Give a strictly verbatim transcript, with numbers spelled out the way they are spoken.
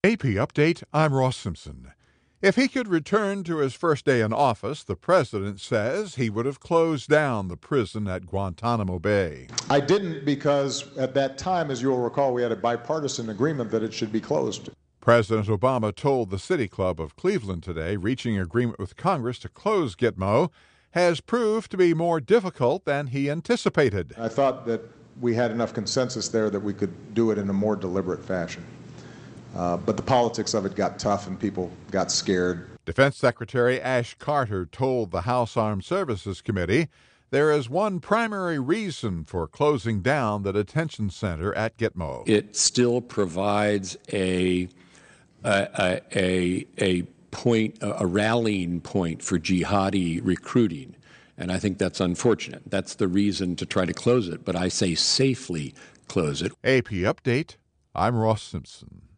A P Update, I'm Ross Simpson. If he could return to his first day in office, the president says he would have closed down the prison at Guantanamo Bay. I didn't because at that time, as you'll recall, we had a bipartisan agreement that it should be closed. President Obama told the City Club of Cleveland today reaching agreement with Congress to close Gitmo has proved to be more difficult than he anticipated. I thought that we had enough consensus there that we could do it in a more deliberate fashion. Uh, but the politics of it got tough and people got scared. Defense Secretary Ash Carter told the House Armed Services Committee there is one primary reason for closing down the detention center at Gitmo. It still provides a a a, a point, a rallying point for jihadi recruiting, and I think that's unfortunate. That's the reason to try to close it, but I say safely close it. A P Update, I'm Ross Simpson.